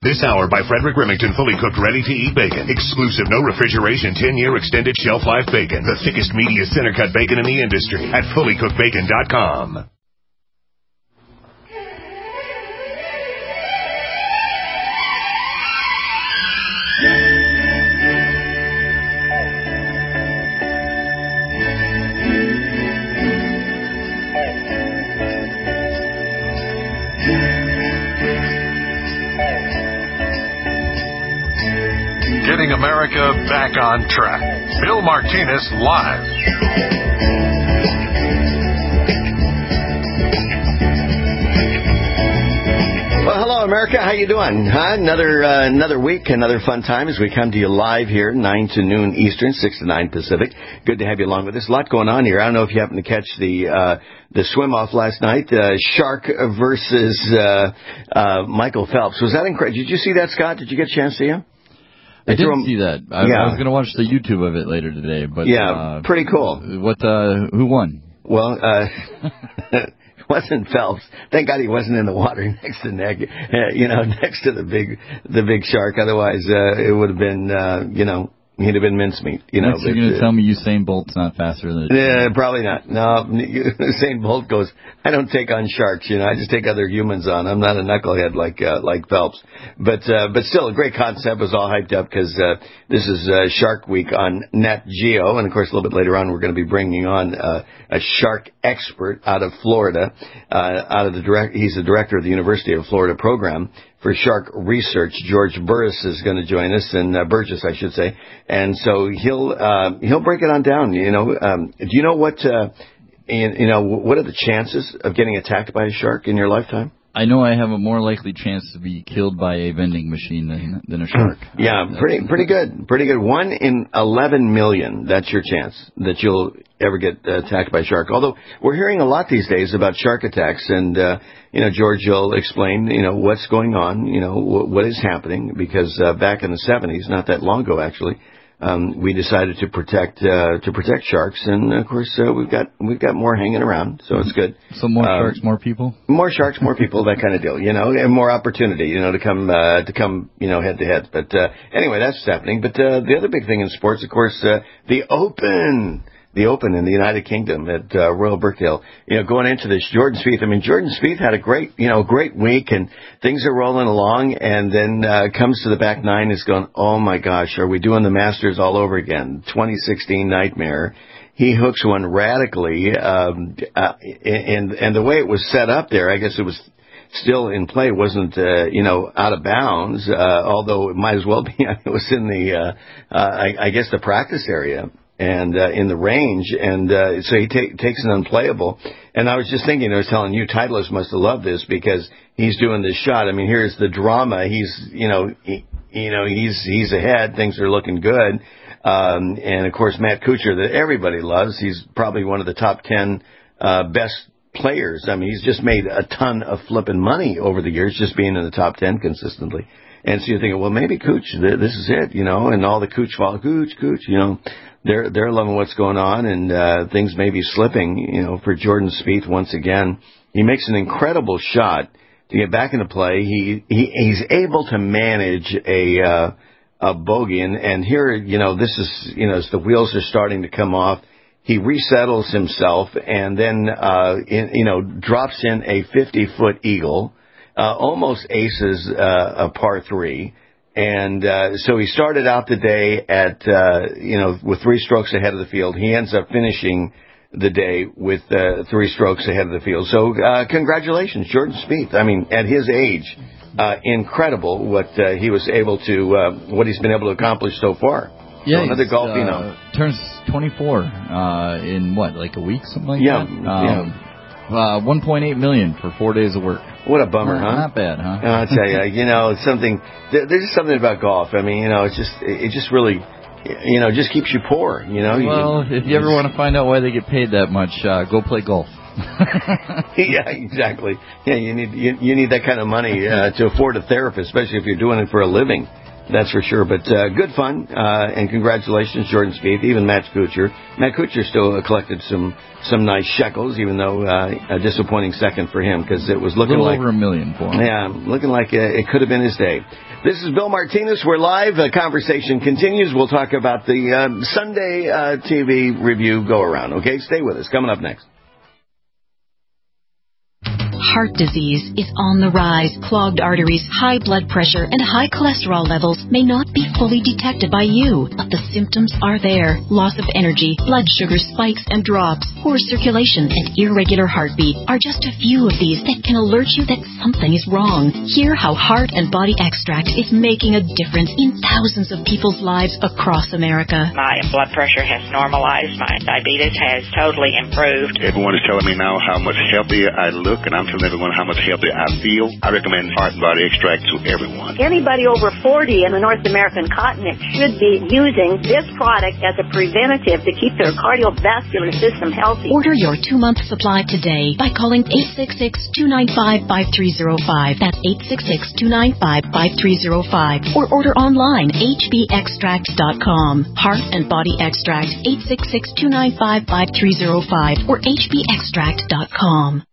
This hour by Frederick Remington, fully cooked, ready-to-eat bacon. Exclusive, no refrigeration, 10-year extended shelf life bacon. The thickest, meatiest, center-cut bacon in the industry at fullycookedbacon.com. Getting America back on track. Bill Martinez live. Well, hello, America. How you doing? Another week, another fun time as we come to you live here, 9 to noon Eastern, 6 to 9 Pacific. Good to have you along with us. A lot going on here. I don't know if you happened to catch the swim-off last night, Shark versus Michael Phelps. Was that incredible? Did you see that, Scott? Did you get a chance to see him? I didn't see that. I was going to watch the YouTube of it later today, but pretty cool. Who won? Well, it wasn't Phelps. Thank God he wasn't in the water next to next to the big shark. Otherwise, it would have been he'd have been mincemeat. You're going to tell me Usain Bolt's not faster than probably not. No, Usain Bolt goes, I don't take on sharks, I just take other humans on. I'm not a knucklehead like Phelps. But still, a great concept. Was all hyped up because this is Shark Week on Nat Geo. And, of course, a little bit later on, we're going to be bringing on a shark expert out of Florida. He's the director of the University of Florida program for shark research. George Burgess is going to join us, and Burgess, I should say. And so he'll break it on down. Do you know what what are the chances of getting attacked by a shark in your lifetime? I know I have a more likely chance to be killed by a vending machine than a shark. Yeah, pretty good. Pretty good. 1 in 11 million, that's your chance that you'll ever get attacked by a shark. Although we're hearing a lot these days about shark attacks, and, George will explain, what's going on, what is happening, because back in the 70s, not that long ago actually, we decided to protect sharks, and of course we've got more hanging around, so it's good. So more sharks, more people. More sharks, more people, that kind of deal, and more opportunity, to come head to head. But anyway, that's happening. But the other big thing in sports, of course, the Open in the United Kingdom at Royal Birkdale. Going into this, Jordan Spieth had a great week, and things are rolling along, and then comes to the back nine, is going, oh my gosh, are we doing the Masters all over again? 2016 nightmare. He hooks one radically, and the way it was set up there, I guess it was still in play, wasn't out of bounds, although it might as well be. It was in the I guess the practice area and in the range, and so he takes an unplayable. And I was just thinking, I was telling you, Titleist must have loved this because he's doing this shot. I mean, here's the drama. He's he's ahead. Things are looking good. And of course, Matt Kuchar, that everybody loves. He's probably one of the top 10 best players. I mean, he's just made a ton of flipping money over the years, just being in the top 10 consistently. And so you're thinking, well, maybe Cooch, this is it, and all the Cooch follow, Cooch, they're loving what's going on, and things may be slipping, for Jordan Spieth once again. He makes an incredible shot to get back into play. He's able to manage a bogey, and here, this is, as the wheels are starting to come off, he resettles himself and then, drops in a 50-foot eagle, almost aces a par 3. And so he started out the day at, with 3 strokes ahead of the field. He ends up finishing the day with 3 strokes ahead of the field. So congratulations, Jordan Spieth. I mean, at his age, incredible what he was able to, what he's been able to accomplish so far. Yeah, so another golf, turns 24 in like a week, something like that. Yeah. 1.8 million for 4 days of work. What a bummer, huh? Not bad, huh? I'll tell you, it's something. There's just something about golf. I mean, it just really, just keeps you poor. Well, if you ever want to find out why they get paid that much, go play golf. Yeah, exactly. Yeah, you need that kind of money to afford a therapist, especially if you're doing it for a living. That's for sure. But good fun, and congratulations, Jordan Spieth, even Matt Kuchar. Matt Kuchar still collected some nice shekels, even though a disappointing second for him, because it was looking like over $1 million for him. Yeah, looking like it could have been his day. This is Bill Martinez. We're live. The conversation continues. We'll talk about the Sunday TV review go-around. Okay, stay with us. Coming up next. Heart disease is on the rise. Clogged arteries, high blood pressure, and high cholesterol levels may not be fully detected by you, but the symptoms are there. Loss of energy, blood sugar spikes and drops, poor circulation, and irregular heartbeat are just a few of these that can alert you that something is wrong. Hear how Heart and Body Extract is making a difference in thousands of people's lives across America. My blood pressure has normalized. My diabetes has totally improved. Everyone is telling me now how much healthier I look, and I'm telling everyone how much healthier I feel. I recommend Heart and Body Extract to everyone. Anybody over 40 in the North American continent should be using this product as a preventative to keep their cardiovascular system healthy. Order your 2-month supply today by calling 866-295-5305. That's 866-295-5305. Or order online, hbextract.com. Heart and Body Extract, 866-295-5305 or hbextract.com.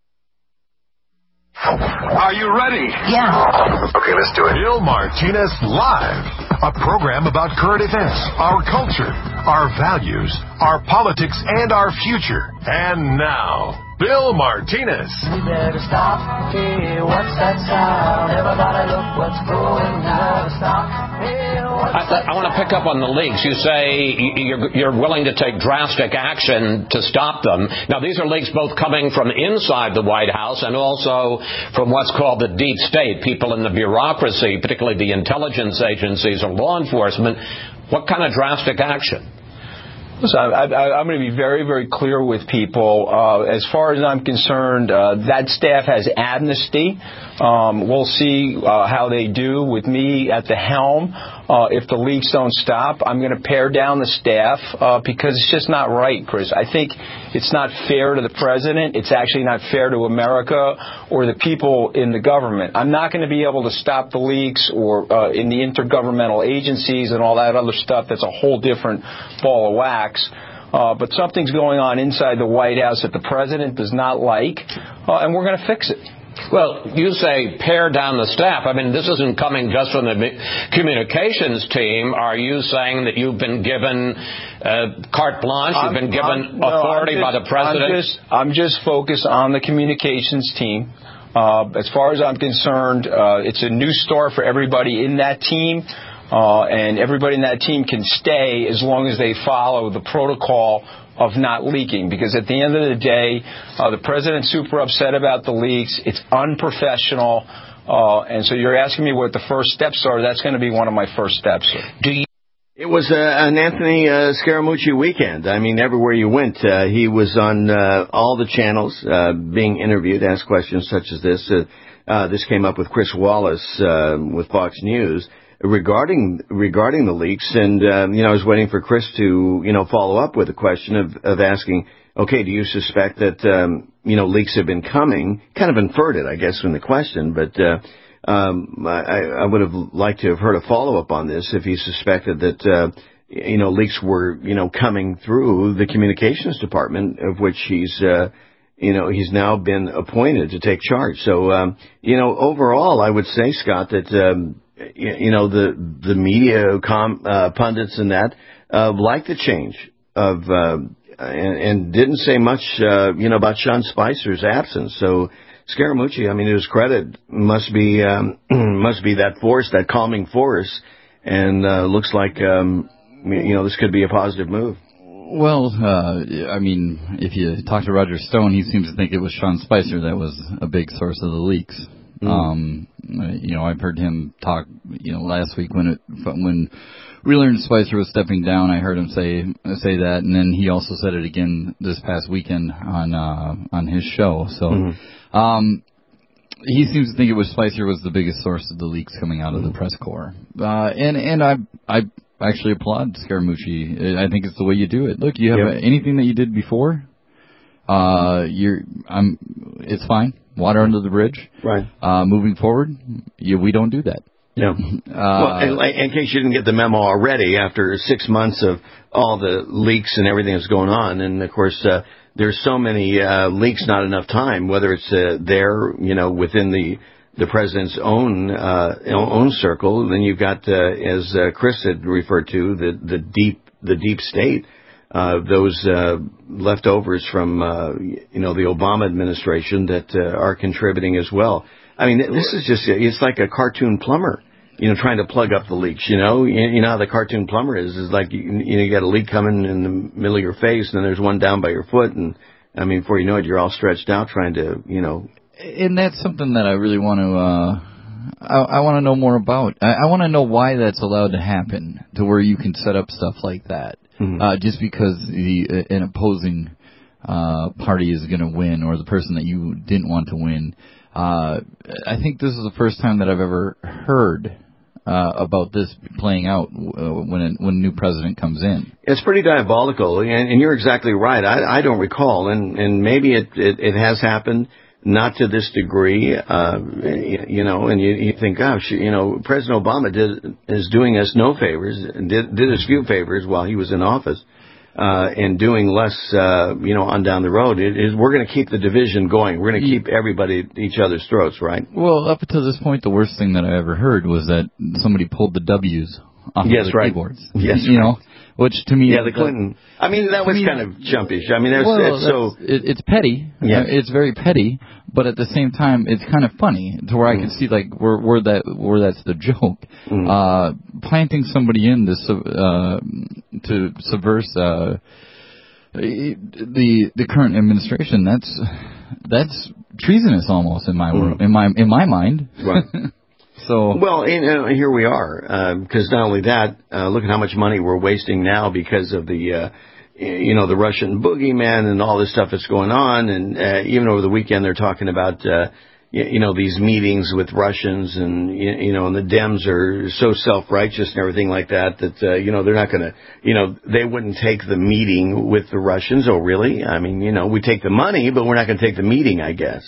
Are you ready? Yeah. Okay, let's do it. Bill Martinez Live, a program about current events, our culture, our values, our politics, and our future. And now, Bill Martinez. We better stop. Hey, what's that sound? Everybody look what's going on. Stop. Hey, I want to pick up on the leaks. You say you're willing to take drastic action to stop them. Now, these are leaks both coming from inside the White House and also from what's called the deep state, people in the bureaucracy, particularly the intelligence agencies or law enforcement. What kind of drastic action? Listen, I'm going to be very, very clear with people. As far as I'm concerned, that staff has amnesty. We'll see how they do with me at the helm. If the leaks don't stop, I'm going to pare down the staff because it's just not right, Chris. I think it's not fair to the president. It's actually not fair to America or the people in the government. I'm not going to be able to stop the leaks or in the intergovernmental agencies and all that other stuff. That's a whole different ball of wax. But something's going on inside the White House that the president does not like, and we're going to fix it. Well, you say pare down the staff. I mean, this isn't coming just from the communications team. Are you saying that you've been given carte blanche? You've been given authority by the president? I'm just focused on the communications team. As far as I'm concerned, it's a new start for everybody in that team. And everybody in that team can stay as long as they follow the protocol of not leaking. Because at the end of the day, the president's super upset about the leaks. It's unprofessional. And so you're asking me what the first steps are. That's going to be one of my first steps. It was an Anthony Scaramucci weekend. I mean, everywhere you went, he was on all the channels being interviewed, asked questions such as this. This came up with Chris Wallace with Fox News. Regarding the leaks, and I was waiting for Chris to follow up with a question of asking, okay, do you suspect that leaks have been coming? Kind of inferred it, I guess, from the question, but I would have liked to have heard a follow up on this if he suspected that leaks were coming through the communications department, of which he's now been appointed to take charge. So overall, I would say, Scott, that the media pundits and that like the change of and didn't say much about Sean Spicer's absence. So Scaramucci, I mean, to his credit, must be that force, that calming force, and looks like this could be a positive move. Well, I mean, if you talk to Roger Stone, he seems to think it was Sean Spicer that was a big source of the leaks. I've heard him talk, last week when Wheeler and Spicer was stepping down. I heard him say that, and then he also said it again this past weekend on his show. So, he seems to think it was Spicer was the biggest source of the leaks coming out of the press corps. And I actually applaud Scaramucci. I think it's the way you do it. Look, you have anything that you did before, it's fine. Water under the bridge. Right. Moving forward, we don't do that. Yeah. Well, in case you didn't get the memo already, after 6 months of all the leaks and everything that's going on, and of course there's so many leaks, not enough time. Whether it's there, within the president's own circle, then you've got, as Chris had referred to, the deep state. Those leftovers from the Obama administration that are contributing as well. I mean, this is just—it's like a cartoon plumber, trying to plug up the leaks. You know how the cartoon plumber is like you got a leak coming in the middle of your face, and then there's one down by your foot, and I mean, before you know it, you're all stretched out trying to. And that's something that I really want to. I want to know more about. I want to know why that's allowed to happen, to where you can set up stuff like that. Mm-hmm. Just because an opposing party is going to win, or the person that you didn't want to win. I think this is the first time that I've ever heard about this playing out when a new president comes in. It's pretty diabolical, and you're exactly right. I don't recall, and maybe it has happened. Not to this degree, and you think, gosh, President Obama is doing us no favors, did us few favors while he was in office, and doing less, on down the road. We're going to keep the division going. We're going to keep everybody at each other's throats, right? Well, up to this point, the worst thing that I ever heard was that somebody pulled the W's off of the keyboards. Yes, which to me, the Clinton. I mean, that was kind of chumpish. I mean, it's petty. Yeah. It's very petty, but at the same time, it's kind of funny to where I can see like where that's the joke. Planting somebody in to subvert the current administration. That's treasonous almost in my world, in my mind. Right. Well, here we are, because not only that, look at how much money we're wasting now because of the Russian boogeyman and all this stuff that's going on, and even over the weekend they're talking about, these meetings with Russians, and and the Dems are so self-righteous and everything like that they're not going to, they wouldn't take the meeting with the Russians. Oh, really? I mean, we take the money, but we're not going to take the meeting, I guess.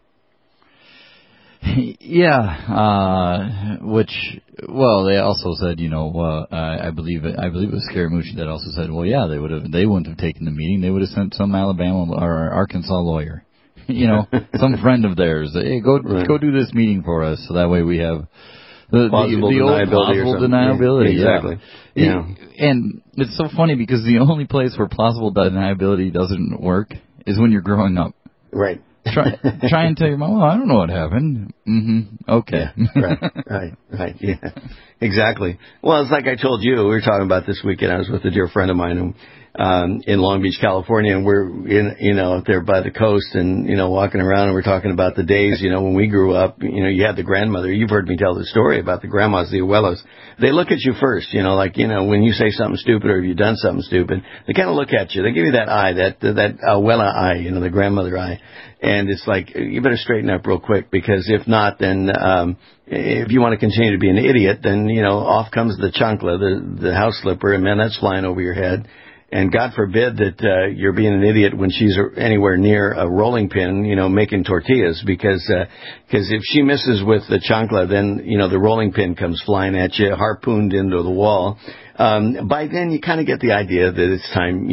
Yeah, they also said, I believe it was Scaramucci that also said, well, yeah, they wouldn't have taken the meeting. They would have sent some Alabama or Arkansas lawyer, some friend of theirs. Hey, go do this meeting for us, so that way we have the plausible deniability. Yeah, exactly. Yeah. And it's so funny because the only place where plausible deniability doesn't work is when you're growing up. Right. Try and tell your mom, well, I don't know what happened. Mm-hmm. Okay. Yeah, right. Yeah, exactly. Well, it's like I told you, we were talking about this weekend. I was with a dear friend of mine who, in Long Beach, California, and we're up there by the coast, and walking around, and we're talking about the days, when we grew up. You had the grandmother. You've heard me tell the story about the grandmas, the abuelas. They look at you first, when you say something stupid or if you've done something stupid, they kind of look at you. They give you that eye, that abuela eye, the grandmother eye. And it's like, you better straighten up real quick, because if not, then if you want to continue to be an idiot, then, off comes the chancla, the house slipper, and man, that's flying over your head. And God forbid that you're being an idiot when she's anywhere near a rolling pin, making tortillas, because if she misses with the chancla, then, the rolling pin comes flying at you, harpooned into the wall. By then you kind of get the idea that it's time,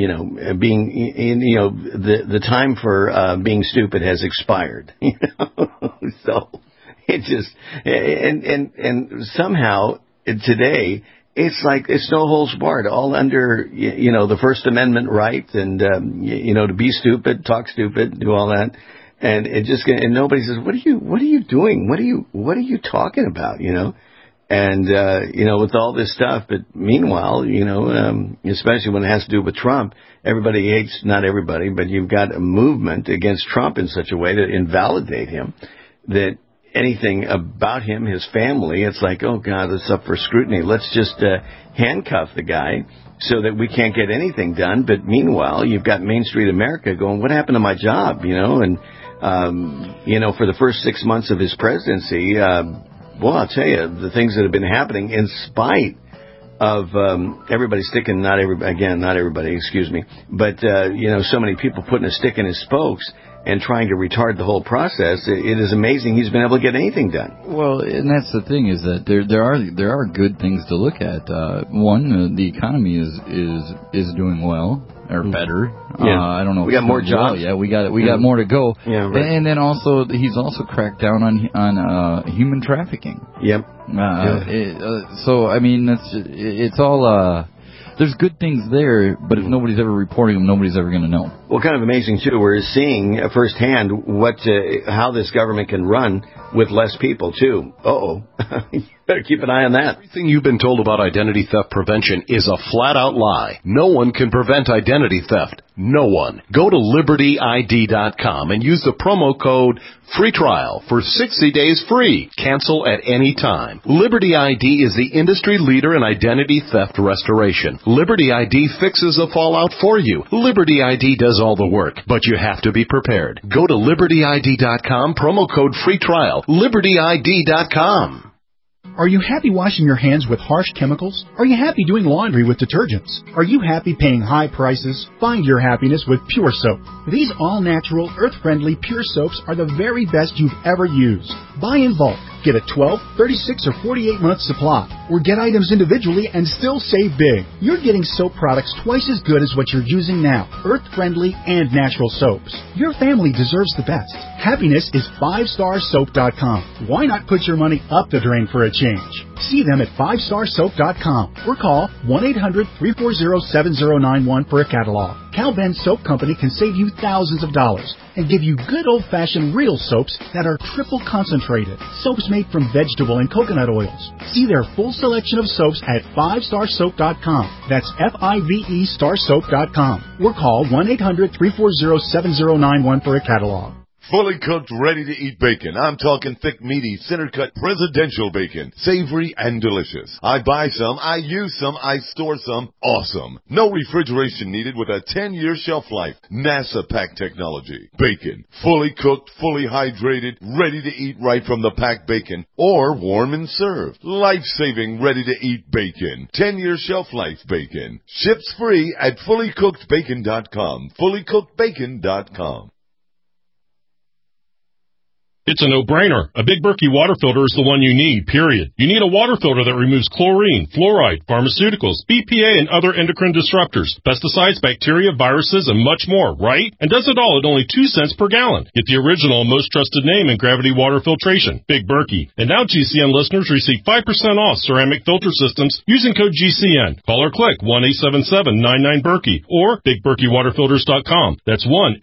the time for being stupid has expired. So it just, and somehow today, it's like it's no holds barred, all under the First Amendment right, and to be stupid, talk stupid, do all that, and it just, and nobody says, what are you doing? What are you talking about? And with all this stuff, but meanwhile, especially when it has to do with Trump, everybody hates, not everybody, but you've got a movement against Trump in such a way to invalidate him that anything about him, his family, it's like, oh God, it's up for scrutiny. Let's just handcuff the guy so that we can't get anything done. But meanwhile, you've got Main Street America going, what happened to my job? And for the first 6 months of his presidency, well, I'll tell you, the things that have been happening in spite of everybody sticking, not everybody, excuse me, but so many people putting a stick in his spokes. and trying to retard the whole process, it is amazing he's been able to get anything done. Well, and that's the thing, is that there are good things to look at. One, the economy is doing well. Or better. Yeah. I don't know. We got more jobs. Yeah, we got more to go. Yeah, right. And then also, he's also cracked down on human trafficking. Yep. So I mean, it's all. There's good things there, but if nobody's ever reporting them, nobody's ever going to know. Well, kind of amazing too. We're seeing firsthand how this government can run with less people too. You better keep an eye on that. Everything you've been told about identity theft prevention is a flat-out lie. No one can prevent identity theft. No one. Go to LibertyID.com and use the promo code Free Trial for 60 days free. Cancel at any time. Liberty ID is the industry leader in identity theft restoration. Liberty ID fixes the fallout for you. Liberty ID does all the work, but you have to be prepared. Go to LibertyID.com, promo code Free Trial. LibertyID.com. Are you happy washing your hands with harsh chemicals? Are you happy doing laundry with detergents? Are you happy paying high prices? Find your happiness with Pure Soap. These all-natural, earth-friendly Pure Soaps are the very best you've ever used. Buy in bulk. Get a 12, 36, or 48-month supply. Or get items individually and still save big. You're getting soap products twice as good as what you're using now. Earth-friendly and natural soaps. Your family deserves the best. Happiness is 5starsoap.com. Why not put your money up the drain for a change? See them at 5starsoap.com or call 1-800-340-7091 for a catalog. Cal Ben Soap Company can save you thousands of dollars and give you good old-fashioned real soaps that are triple concentrated. Soaps made from vegetable and coconut oils. See their full selection of soaps at 5starsoap.com. That's F-I-V-E starsoap.com. Or call 1-800-340-7091 for a catalog. Fully cooked, ready-to-eat bacon. I'm talking thick, meaty, center-cut presidential bacon. Savory and delicious. I buy some, I use some, I store some. Awesome. No refrigeration needed with a 10-year shelf life. NASA pack technology. Bacon. Fully cooked, fully hydrated, ready to eat right from the packed bacon. Or warm and served. Life-saving, ready-to-eat bacon. 10-year shelf life bacon. Ships free at fullycookedbacon.com. Fullycookedbacon.com. It's a no-brainer. A Big Berkey water filter is the one you need, period. You need a water filter that removes chlorine, fluoride, pharmaceuticals, BPA, and other endocrine disruptors, pesticides, bacteria, viruses, and much more, right? And does it all at only 2 cents per gallon. Get the original and most trusted name in gravity water filtration, Big Berkey. And now GCN listeners receive 5% off ceramic filter systems using code GCN. Call or click 1-877-99-BERKEY or BigBerkeyWaterFilters.com. That's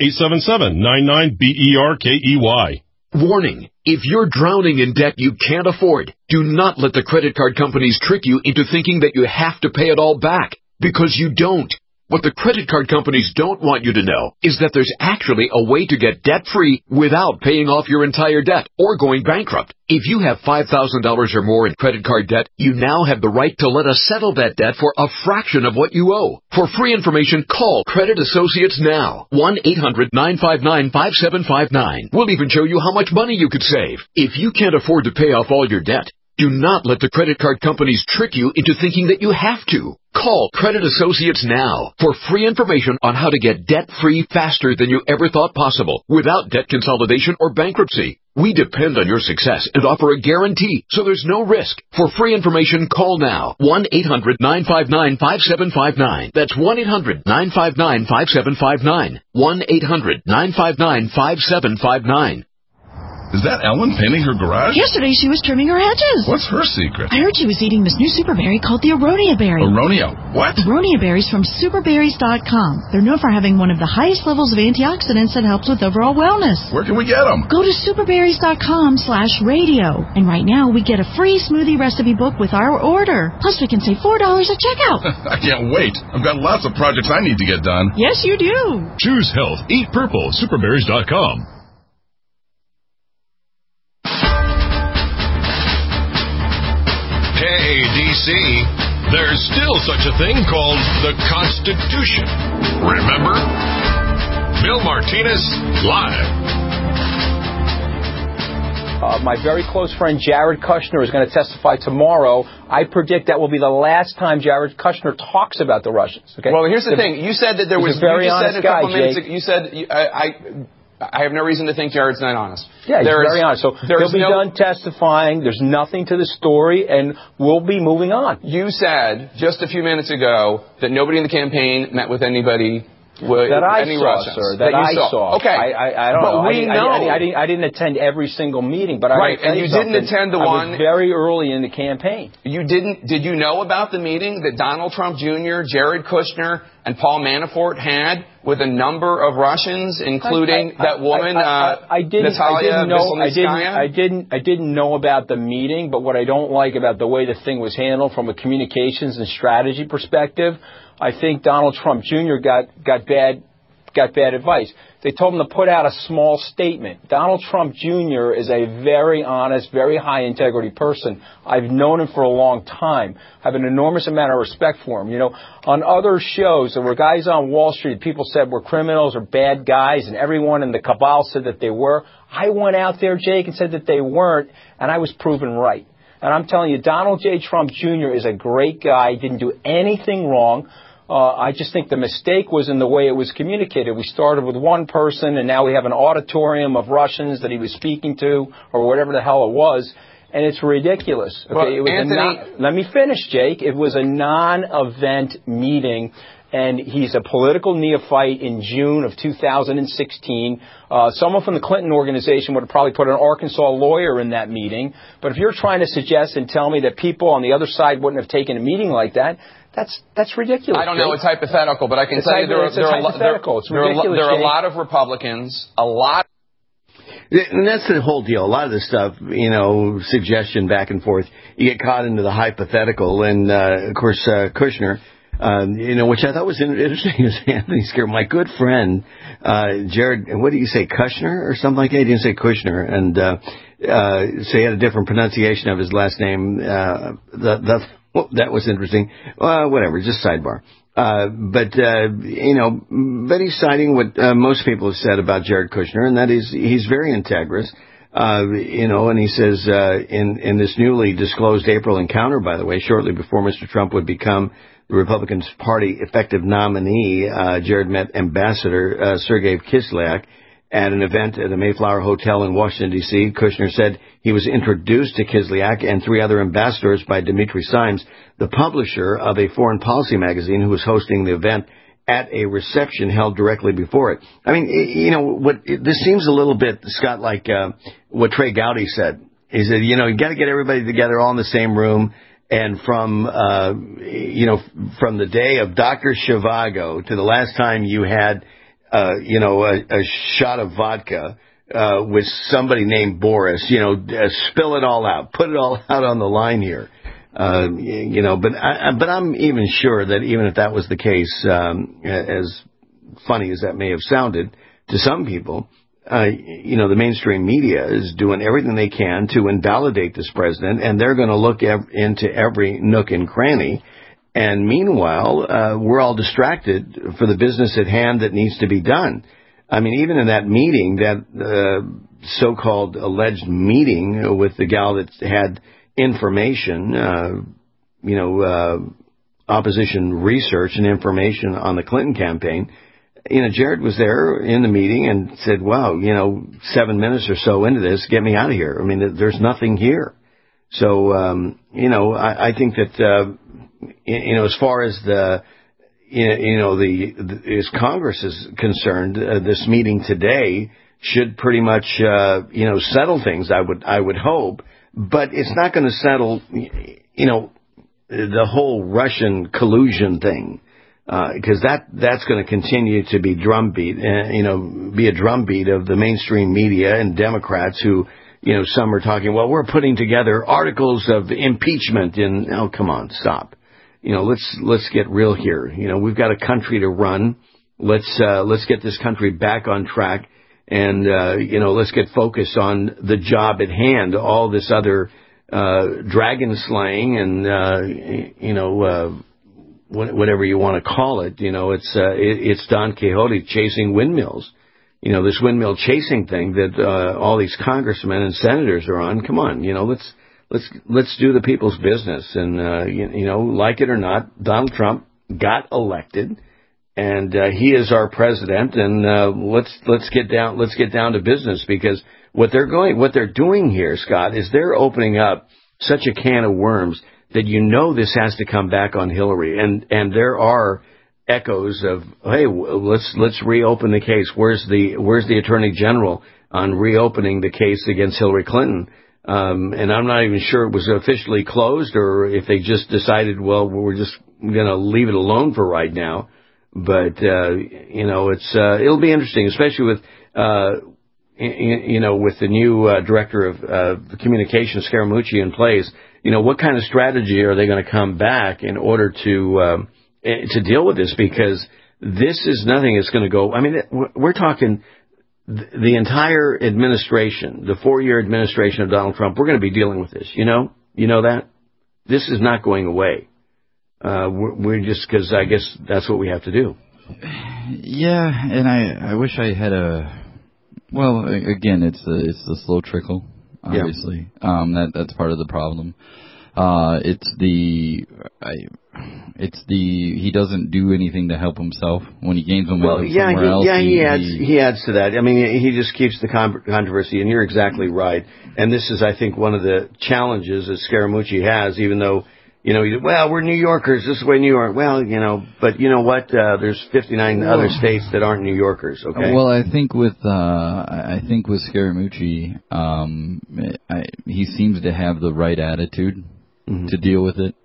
1-877-99-BERKEY. Warning, if you're drowning in debt you can't afford, do not let the credit card companies trick you into thinking that you have to pay it all back, because you don't. What the credit card companies don't want you to know is that there's actually a way to get debt-free without paying off your entire debt or going bankrupt. If you have $5,000 or more in credit card debt, you now have the right to let us settle that debt for a fraction of what you owe. For free information, call Credit Associates now. 1-800-959-5759. We'll even show you how much money you could save. If you can't afford to pay off all your debt, do not let the credit card companies trick you into thinking that you have to. Call Credit Associates now for free information on how to get debt-free faster than you ever thought possible without debt consolidation or bankruptcy. We depend on your success and offer a guarantee, so there's no risk. For free information, call now. 1-800-959-5759. That's 1-800-959-5759. 1-800-959-5759. Is that Ellen painting her garage? Yesterday she was trimming her hedges. What's her secret? I heard she was eating this new super berry called the Aronia berry. Aronia? What? Aronia berries from superberries.com. They're known for having one of the highest levels of antioxidants that helps with overall wellness. Where can we get them? Go to superberries.com/radio. And right now we get a free smoothie recipe book with our order. Plus we can save $4 at checkout. I can't wait. I've got lots of projects I need to get done. Yes, you do. Choose health. Eat purple. Superberries.com. Hey, D.C., there's still such a thing called the Constitution. Remember? Bill Martinez, live. My very close friend Jared Kushner is going to testify tomorrow. I predict that will be the last time Jared Kushner talks about the Russians. Okay? Well, here's the thing. You said that there was... He's a very honest guy, Jake. You said... I have no reason to think Jared's not honest. Yeah, he's very honest. So he'll be done testifying. There's nothing to the story, and we'll be moving on. You said just a few minutes ago that nobody in the campaign met with anybody. That I any saw, Russians, sir. That I saw. Okay. I don't know. I didn't attend every single meeting, but right. And you didn't attend the one. I was very early in the campaign. You didn't. Did you know about the meeting that Donald Trump Jr., Jared Kushner, and Paul Manafort had with a number of Russians, including that woman, Natalia Veselnitskaya? I didn't know about the meeting, but what I don't like about the way the thing was handled from a communications and strategy perspective, I think Donald Trump Jr. got bad advice. They told him to put out a small statement. Donald Trump Jr. is a very honest, very high integrity person. I've known him for a long time. I have an enormous amount of respect for him. You know, on other shows, there were guys on Wall Street people said were criminals or bad guys, and everyone in the cabal said that they were. I went out there, Jake, and said that they weren't, and I was proven right. And I'm telling you, Donald J. Trump Jr. is a great guy, didn't do anything wrong. I just think the mistake was in the way it was communicated. We started with one person, and now we have an auditorium of Russians that he was speaking to, or whatever the hell it was, and it's ridiculous. Okay, well, it was let me finish, Jake. It was a non-event meeting, and he's a political neophyte in June of 2016. Someone from the Clinton organization would have probably put an Arkansas lawyer in that meeting. But if you're trying to suggest and tell me that people on the other side wouldn't have taken a meeting like that, that's ridiculous. I don't know. It's hypothetical, but I can tell you there are a lot of Republicans, And that's the whole deal. A lot of this stuff, you know, suggestion back and forth, you get caught into the hypothetical. And, of course, Kushner, you know, which I thought was interesting is Anthony Scarer, my good friend, Jared, what did you say, Kushner or something like that? He didn't say Kushner. And so he had a different pronunciation of his last name. That was interesting. Whatever, just sidebar. You know, but he's citing what most people have said about Jared Kushner, and that is he's very integrous. You know, and he says in this newly disclosed April encounter, by the way, shortly before Mr. Trump would become the Republican Party effective nominee, Jared met Ambassador Sergei Kislyak at an event at the Mayflower Hotel in Washington, D.C. Kushner said he was introduced to Kislyak and three other ambassadors by Dimitri Simes, the publisher of a foreign policy magazine who was hosting the event, at a reception held directly before it. I mean, you know, this seems a little bit, Scott, like what Trey Gowdy said. He said, you know, you got to get everybody together all in the same room. And from, you know, from the day of Dr. Zhivago to the last time you had, you know, a shot of vodka with somebody named Boris, you know, spill it all out, put it all out on the line here. You know, but I'm even sure that even if that was the case, as funny as that may have sounded to some people, you know, the mainstream media is doing everything they can to invalidate this president, and they're going to look into every nook and cranny. And meanwhile, we're all distracted for the business at hand that needs to be done. I mean, even in that meeting, that so-called alleged meeting with the gal that had information, you know, opposition research and information on the Clinton campaign, you know, Jared was there in the meeting and said, wow, you know, 7 minutes or so into this, get me out of here. I mean, there's nothing here. So, you know, I think that, you know, as far as as Congress is concerned, this meeting today should pretty much, you know, settle things, I would hope. But it's not going to settle, you know, the whole Russian collusion thing, because that's going to continue to be drumbeat, you know, be a drumbeat of the mainstream media and Democrats who, you know, some are talking, well, we're putting together articles of impeachment and, oh, come on, stop. You know, let's get real here. You know, we've got a country to run. Let's get this country back on track. And, you know, let's get focused on the job at hand. All this other, dragon slaying and, you know, whatever you want to call it, you know, it's Don Quixote chasing windmills. You know, this windmill chasing thing that, all these congressmen and senators are on. Come on, you know, let's do the people's business. And, you know, like it or not, Donald Trump got elected. and he is our president. And let's get down to business, because what they're doing here, Scott, is they're opening up such a can of worms that this has to come back on Hillary. And there are echoes of, hey, let's reopen the case. Where's the Attorney General on reopening the case against Hillary Clinton? And I'm not even sure it was officially closed, or if they just decided, well, we're just going to leave it alone for right now. But it'll be interesting, especially with with the new director of communications, Scaramucci, in place. What kind of strategy are they going to come back in order to deal with this? Because this is nothing that's going to go. I mean, we're talking the entire administration, the 4-year administration of Donald Trump. We're going to be dealing with this. You know that this is not going away. We're just, because I guess that's what we have to do. Yeah, and I wish I had well, again, it's the slow trickle, obviously. Yeah. That's part of the problem. He doesn't do anything to help himself when he gains momentum somewhere else. Yeah, he adds to that. I mean, he just keeps the controversy, and you're exactly right. And this is, I think, one of the challenges that Scaramucci has, even though, we're New Yorkers, this is the way New York. Well, but you know what? There's 59 other states that aren't New Yorkers, okay? Well, I think with Scaramucci, he seems to have the right attitude to deal with it.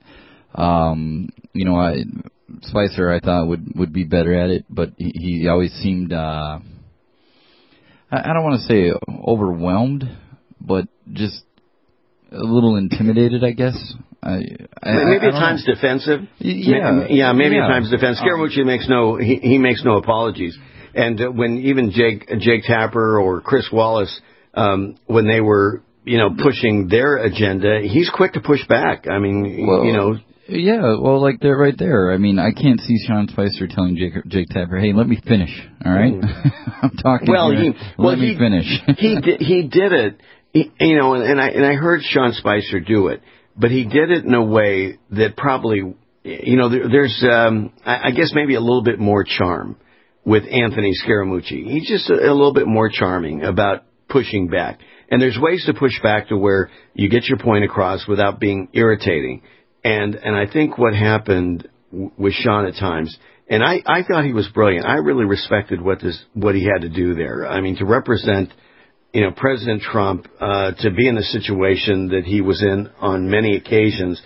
Spicer, I thought would be better at it, but he always seemed, I don't want to say overwhelmed, but just a little intimidated, I guess. Maybe at times defensive. Yeah, maybe at times defensive. Scaramucci makes no apologies. And when even Jake Tapper or Chris Wallace, when they were pushing their agenda, he's quick to push back. I mean, Yeah, well, like they're right there. I mean, I can't see Sean Spicer telling Jake Tapper, "Hey, let me finish." All right, I'm talking. Let me finish. He did it. And I heard Sean Spicer do it, but he did it in a way that probably, there's, I guess maybe a little bit more charm with Anthony Scaramucci. He's just a little bit more charming about pushing back. And there's ways to push back to where you get your point across without being irritating. And I think what happened with Sean at times, and I thought he was brilliant. I really respected what he had to do there. I mean, to represent, President Trump, to be in the situation that he was in on many occasions,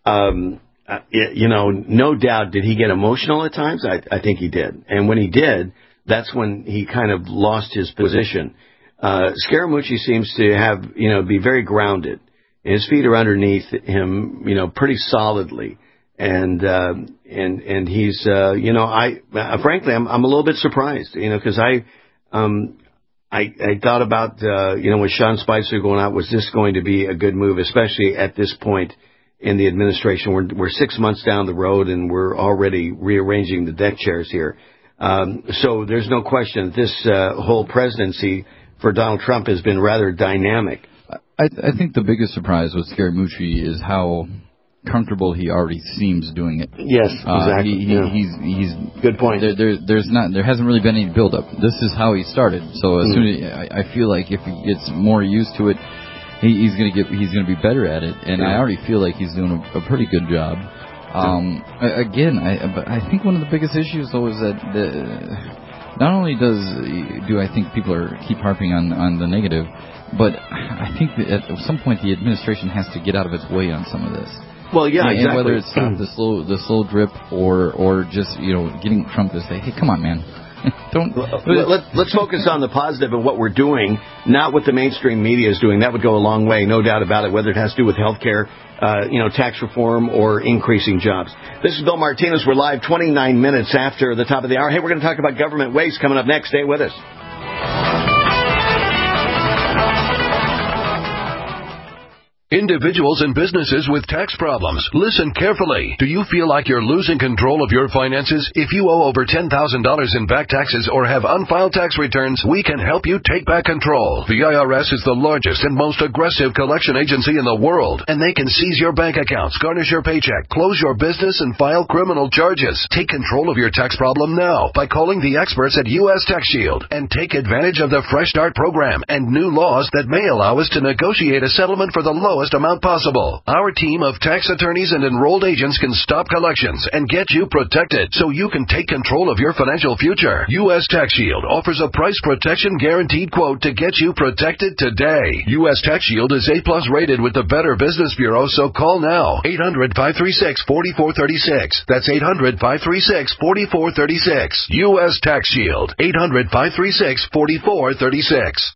no doubt did he get emotional at times? I think he did. And when he did, that's when he kind of lost his position. Scaramucci seems to have, be very grounded. His feet are underneath him, pretty solidly. And he's, frankly, I'm a little bit surprised, because I thought about, with Sean Spicer going out, was this going to be a good move, especially at this point in the administration? We're 6 months down the road and we're already rearranging the deck chairs here. So there's no question that this whole presidency for Donald Trump has been rather dynamic. I think the biggest surprise with Scaramucci is how comfortable he already seems doing it. Yes, exactly. He's good point. There hasn't really been any build-up. This is how he started. So as soon as I feel like if he gets more used to it, he's going to be better at it. And I already feel like he's doing a pretty good job. But I think one of the biggest issues though is that not only do I think people keep harping on the negative, but I think that at some point the administration has to get out of its way on some of this. Well, yeah, exactly. And whether it's stop the slow drip or just getting Trump to say, "Hey, come on, man." Let's focus on the positive of what we're doing, not what the mainstream media is doing. That would go a long way, no doubt about it, whether it has to do with health care, tax reform, or increasing jobs. This is Bill Martinez. We're live 29 minutes after the top of the hour. Hey, we're going to talk about government waste coming up next. Stay with us. Individuals and businesses with tax problems, listen carefully. Do you feel like you're losing control of your finances? If you owe over $10,000 in back taxes or have unfiled tax returns, we can help you take back control. The IRS is the largest and most aggressive collection agency in the world, and they can seize your bank accounts, garnish your paycheck, close your business, and file criminal charges. Take control of your tax problem now by calling the experts at U.S. Tax Shield and take advantage of the Fresh Start program and new laws that may allow us to negotiate a settlement for the lowest amount possible. Our team of tax attorneys and enrolled agents can stop collections and get you protected so you can take control of your financial future. U.S. Tax Shield offers a price protection guaranteed quote to get you protected today. U.S. Tax Shield is A+ rated with the Better Business Bureau, so call now. 800-536-4436. That's 800-536-4436. U.S. Tax Shield. 800-536-4436.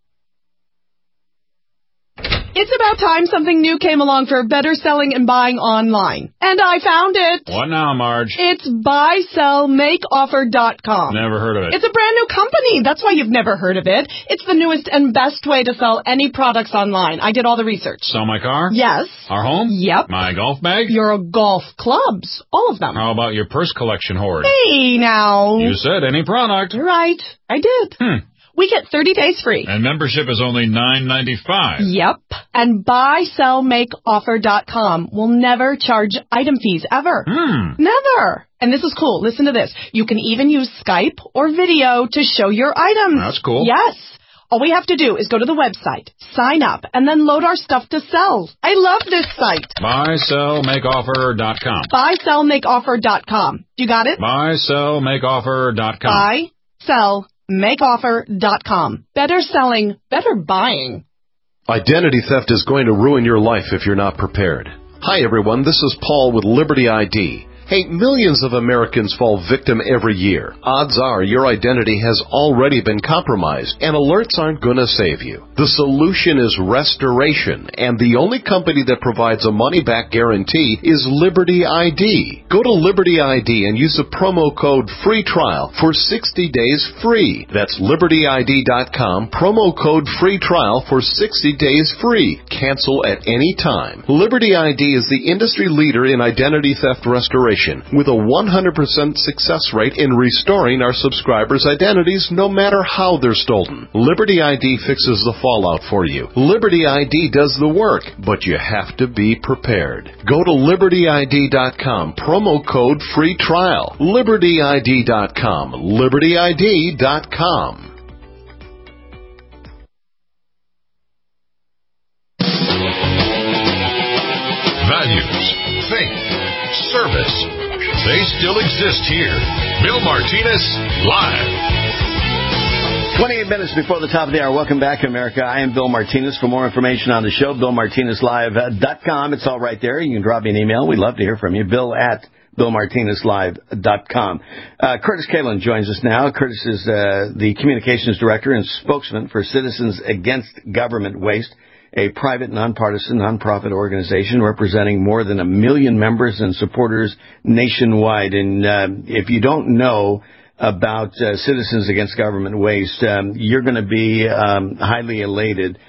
It's about time something new came along for better selling and buying online. And I found it. What now, Marge? It's buysellmakeoffer.com. Never heard of it. It's a brand new company. That's why you've never heard of it. It's the newest and best way to sell any products online. I did all the research. Sell my car? Yes. Our home? Yep. My golf bag? Your golf clubs. All of them. How about your purse collection hoard? Hey, now. You said any product. You're right. I did. We get 30 days free. And membership is only $9.95. Yep. And buysellmakeoffer.com will never charge item fees, ever. Never. And this is cool. Listen to this. You can even use Skype or video to show your items. That's cool. Yes. All we have to do is go to the website, sign up, and then load our stuff to sell. I love this site. Buysellmakeoffer.com. Buysellmakeoffer.com. You got it? Buysellmakeoffer.com. Buysellmakeoffer.com. Better selling, better buying. Identity theft is going to ruin your life if you're not prepared. Hi, everyone. This is Paul with Liberty ID. Hey, millions of Americans fall victim every year. Odds are your identity has already been compromised, and alerts aren't going to save you. The solution is restoration, and the only company that provides a money-back guarantee is Liberty ID. Go to Liberty ID and use the promo code FREE TRIAL for 60 days free. That's LibertyID.com, promo code FREE TRIAL for 60 days free. Cancel at any time. Liberty ID is the industry leader in identity theft restoration, with a 100% success rate in restoring our subscribers' identities no matter how they're stolen. Liberty ID fixes the fallout for you. Liberty ID does the work, but you have to be prepared. Go to LibertyID.com, promo code FREE TRIAL. LibertyID.com, LibertyID.com. Values, faith, service. They still exist here. Bill Martinez, live. 28 minutes before the top of the hour. Welcome back, America. I am Bill Martinez. For more information on the show, BillMartinezLive.com. It's all right there. You can drop me an email. We'd love to hear from you. Bill@BillMartinezLive.com. Curtis Kalin joins us now. Curtis is the Communications Director and spokesman for Citizens Against Government Waste, a private, nonpartisan, nonprofit organization representing more than 1 million members and supporters nationwide. And if you don't know about Citizens Against Government Waste, you're going to be highly elated.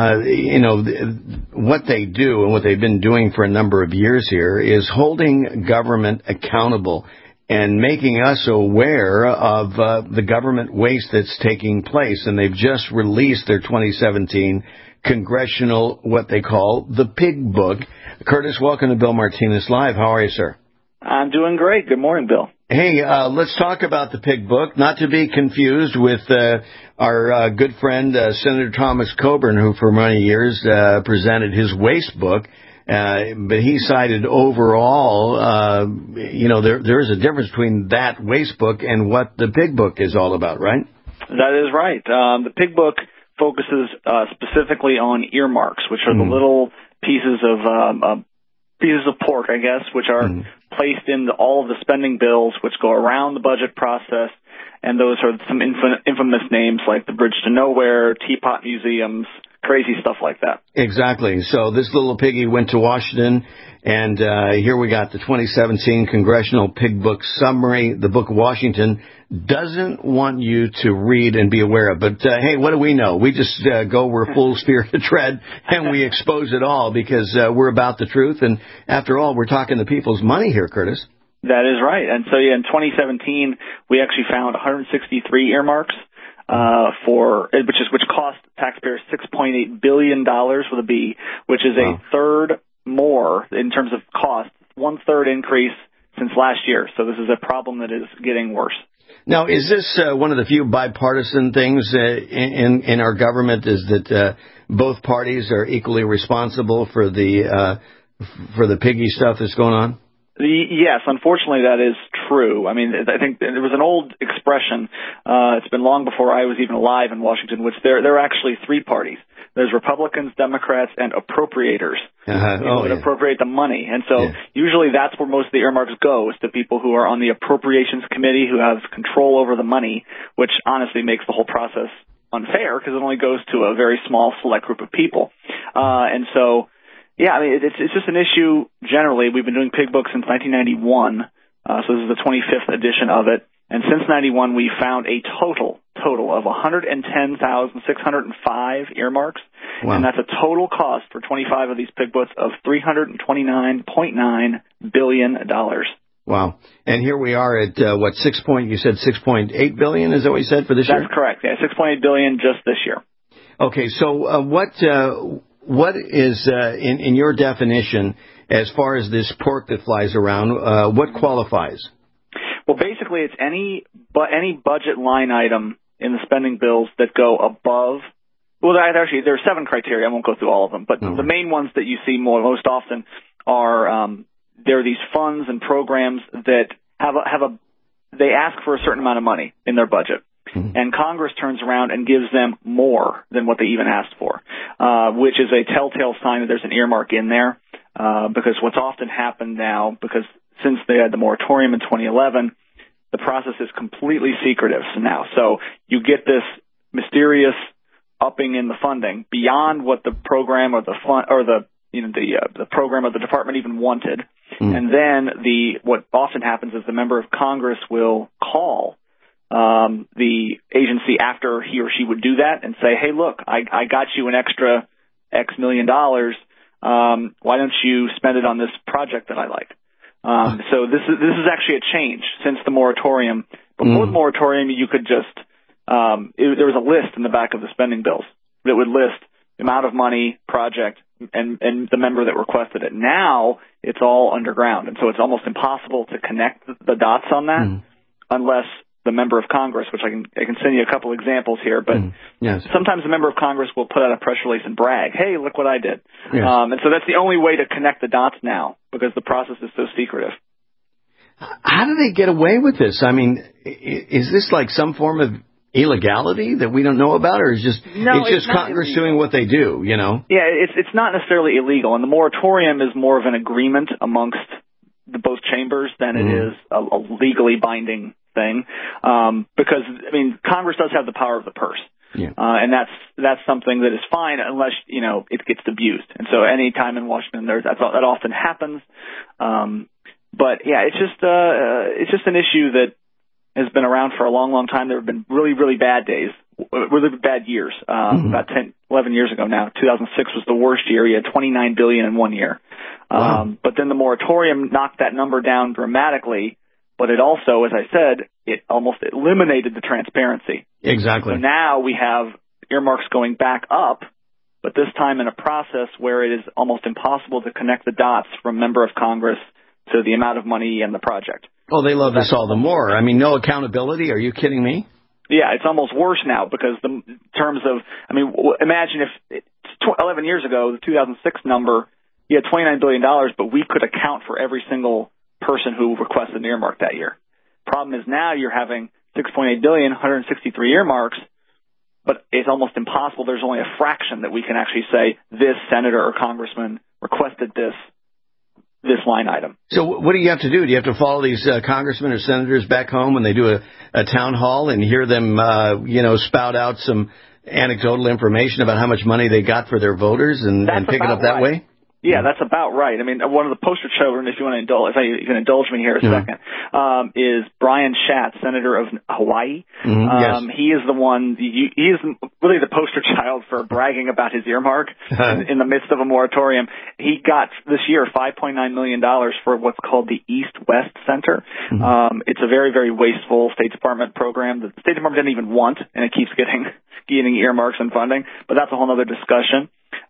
What they do and what they've been doing for a number of years here is holding government accountable and making us aware of the government waste that's taking place. And they've just released their 2017 congressional, what they call the Pig Book. Curtis, welcome to Bill Martinez Live. How are you, sir? I'm doing great. Good morning, Bill. Hey, let's talk about the Pig Book, not to be confused with our good friend Senator Thomas Coburn, who for many years presented his waste book. But he cited overall, there is a difference between that waste book and what the Pig Book is all about, right? That is right. The Pig Book focuses specifically on earmarks, which are the little pieces of pork, I guess, which are placed into all of the spending bills, which go around the budget process. And those are some infamous names like the Bridge to Nowhere, Teapot Museums, crazy stuff like that. Exactly. So this little piggy went to Washington And here we got the 2017 Congressional Pig Book Summary, the book Washington doesn't want you to read and be aware of. But, hey, what do we know? We just go where full spear to tread, and we expose it all because we're about the truth. And after all, we're talking the people's money here, Curtis. That is right. And so, in 2017, we actually found 163 earmarks which cost taxpayers $6.8 billion with a B, which is a third more in terms of cost, 1/3 increase since last year. So this is a problem that is getting worse. Now, is this one of the few bipartisan things in our government? Is that both parties are equally responsible for the piggy stuff that's going on? Yes, unfortunately that is true. I mean, I think there was an old expression, it's been long before I was even alive in Washington, which there are actually three parties. There's Republicans, Democrats, and appropriators. People that appropriate the money. And so usually that's where most of the earmarks go, is to people who are on the Appropriations Committee who have control over the money, which honestly makes the whole process unfair because it only goes to a very small select group of people. And so, yeah, I mean, it's just an issue generally. We've been doing Pig Book since 1991, so this is the 25th edition of it. And since 91, we found a total of 110,605 earmarks. Wow. And that's a total cost for 25 of these pig books of $329.9 billion. Wow. And here we are at, you said $6.8 billion, is that what you said for this year? That's correct. Yeah, $6.8 billion just this year. Okay, so what is, in your definition, as far as this pork that flies around, what qualifies? Well, basically, it's any budget line item in the spending bills that go above. Well, actually, there are 7 criteria. I won't go through all of them, but the main ones that you see most often are there are these funds and programs that they ask for a certain amount of money in their budget. And Congress turns around and gives them more than what they even asked for, which is a telltale sign that there's an earmark in there. Because what's often happened now, because since they had the moratorium in 2011, the process is completely secretive now. So you get this mysterious upping in the funding beyond what the program or the fund or the program or the department even wanted. And then what often happens is the member of Congress will call the agency after he or she would do that and say, hey, look, I got you an extra X million dollars. Why don't you spend it on this project that I like? So this is actually a change since the moratorium. Before the moratorium, you could just there was a list in the back of the spending bills that would list the amount of money, project, and the member that requested it. Now it's all underground, and so it's almost impossible to connect the dots on that unless the member of Congress, which I can send you a couple examples here, but sometimes the member of Congress will put out a press release and brag, hey, look what I did. Yes. And so that's the only way to connect the dots now because the process is so secretive. How do they get away with this? I mean, is this like some form of illegality that we don't know about, or is it's just Congress illegal. Doing what they do, you know? Yeah, it's not necessarily illegal, and the moratorium is more of an agreement amongst both chambers than it is a legally binding thing, because I mean Congress does have the power of the purse, and that's something that is fine unless it gets abused. And so any time in Washington, that often happens. But yeah, it's just an issue that has been around for a long, long time. There have been really, really bad days, really bad years. About 10, 11 years ago now, 2006 was the worst year. You had $29 billion in 1 year. Wow. But then the moratorium knocked that number down dramatically. But it also, as I said, it almost eliminated the transparency. Exactly. So now we have earmarks going back up, but this time in a process where it is almost impossible to connect the dots from member of Congress to the amount of money and the project. Oh, they love this all the more. I mean, no accountability. Are you kidding me? Yeah, it's almost worse now because in terms of, I mean, imagine if 11 years ago, the 2006 number, you had $29 billion, but we could account for every single person who requested an earmark that year. Problem is now you're having $6.8 billion, 163 earmarks, but it's almost impossible. There's only a fraction that we can actually say this senator or congressman requested this line item. So what do you have to do? Do you have to follow these congressmen or senators back home when they do a town hall and hear them, spout out some anecdotal information about how much money they got for their voters and pick it up that way? Yeah, that's about right. I mean, one of the poster children, if you want to indulge, if you can indulge me here a second, is Brian Schatz, Senator of Hawaii. Yes. He is the one. He is really the poster child for bragging about his earmark in the midst of a moratorium. He got this year $5.9 million for what's called the East-West Center. It's a very, very wasteful State Department program that the State Department didn't even want, and it keeps getting earmarks and funding. But that's a whole other discussion.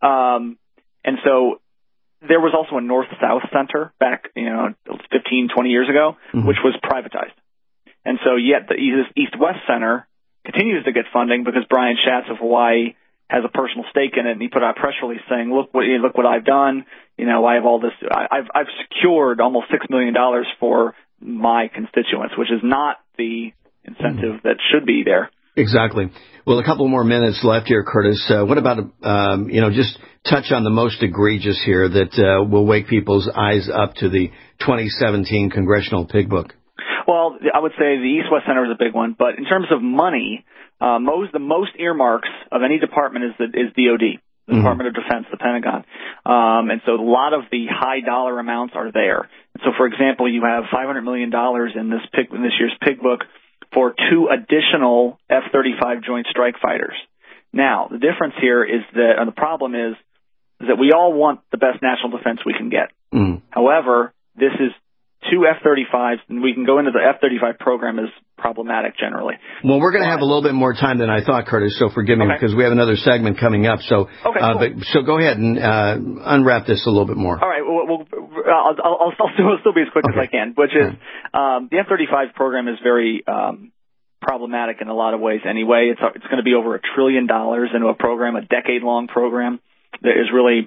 And so there was also a North-South Center back, 15, 20 years ago, which was privatized. And so yet the East-West Center continues to get funding because Brian Schatz of Hawaii has a personal stake in it, and he put out a press release saying, look what I've done. I have all this. I've secured almost $6 million for my constituents, which is not the incentive that should be there. Exactly. Well, a couple more minutes left here, Curtis. What about, just touch on the most egregious here that will wake people's eyes up to the 2017 Congressional Pig Book? Well, I would say the East-West Center is a big one. But in terms of money, the most earmarks of any department is DOD, the Department of Defense, the Pentagon. And so a lot of the high dollar amounts are there. So, for example, you have $500 million in this year's Pig Book for 2 additional F-35 Joint Strike Fighters. Now, the difference here is that, the problem is that we all want the best national defense we can get. However, this is 2 F-35s, and we can go into the F-35 program is problematic generally. Well, we're going to have a little bit more time than I thought, Curtis, so forgive me because we have another segment coming up. So, so go ahead and unwrap this a little bit more. All right. Well, I'll still be as quick as I can, which is the F-35 program is very problematic in a lot of ways anyway. It's going to be over $1 trillion into a program, a decade-long program that is really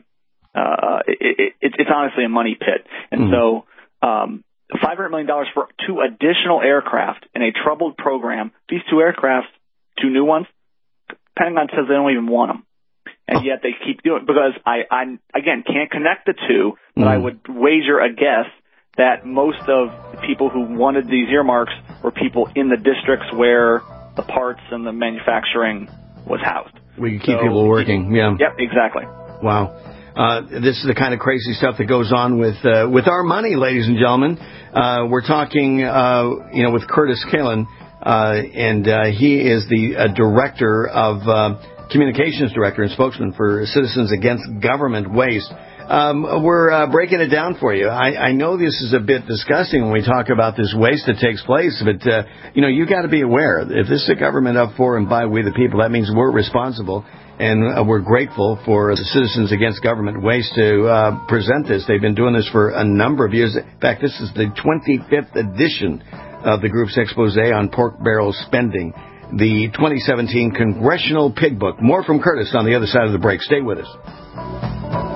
it's honestly a money pit. And so $500 million for 2 additional aircraft in a troubled program. These 2 aircraft, 2 new ones, Pentagon says they don't even want them. And yet they keep doing it because I again, can't connect the two, but I would wager a guess that most of the people who wanted these earmarks were people in the districts where the parts and the manufacturing was housed. We can keep people working, Yep, exactly. Wow. This is the kind of crazy stuff that goes on with our money, ladies and gentlemen. We're talking, with Curtis Kalin, and he is the director of communications director and spokesman for Citizens Against Government Waste. We're breaking it down for you. I know this is a bit disgusting when we talk about this waste that takes place, but you got to be aware. If this is a government of, for, and by we the people, that means we're responsible. And we're grateful for the Citizens Against Government Waste to present this. They've been doing this for a number of years. In fact, this is the 25th edition of the group's expose on pork barrel spending, the 2017 Congressional Pig Book. More from Curtis on the other side of the break. Stay with us.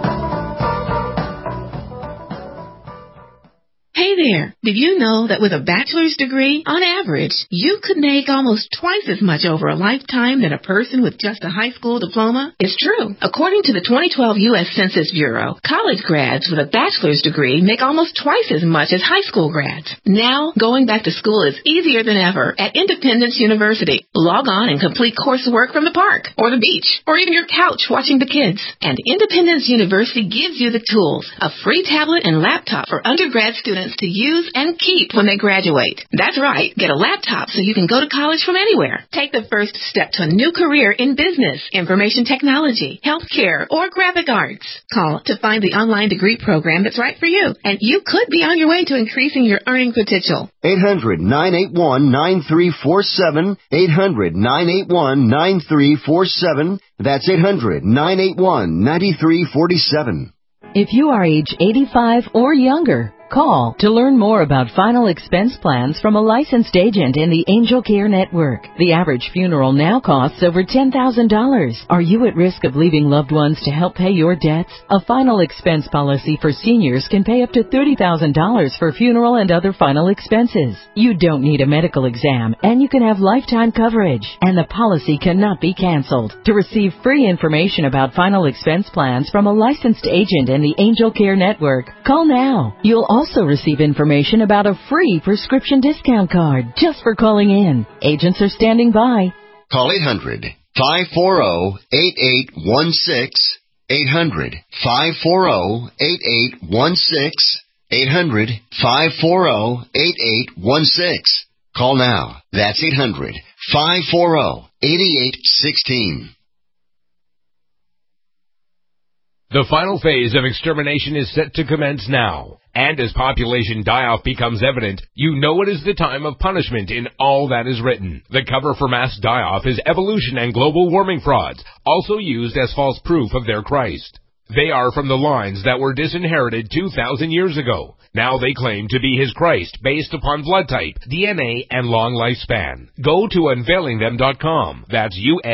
Hey there, did you know that with a bachelor's degree, on average, you could make almost twice as much over a lifetime than a person with just a high school diploma? It's true. According to the 2012 U.S. Census Bureau, college grads with a bachelor's degree make almost twice as much as high school grads. Now, going back to school is easier than ever at Independence University. Log on and complete coursework from the park, or the beach, or even your couch watching the kids. And Independence University gives you the tools, a free tablet and laptop for undergrad students to use and keep when they graduate. That's right. Get a laptop so you can go to college from anywhere. Take the first step to a new career in business, information technology, healthcare, or graphic arts. Call to find the online degree program that's right for you, and you could be on your way to increasing your earning potential. 800-981-9347. 800-981-9347. That's 800-981-9347. If you are age 85 or younger, call to learn more about final expense plans from a licensed agent in the Angel Care Network. The average funeral now costs over $10,000. Are you at risk of leaving loved ones to help pay your debts? A final expense policy for seniors can pay up to $30,000 for funeral and other final expenses. You don't need a medical exam, and you can have lifetime coverage, and the policy cannot be canceled. To receive free information about final expense plans from a licensed agent in the Angel Care Network, call now. You'll also receive information about a free prescription discount card just for calling in. Agents are standing by. Call 800-540-8816. 800-540-8816. 800-540-8816. Call now. That's 800-540-8816. The final phase of extermination is set to commence now. And as population die-off becomes evident, you know it is the time of punishment in all that is written. The cover for mass die-off is evolution and global warming frauds, also used as false proof of their Christ. They are from the lines that were disinherited 2,000 years ago. Now they claim to be his Christ based upon blood type, DNA, and long lifespan. Go to unveilingthem.com. That's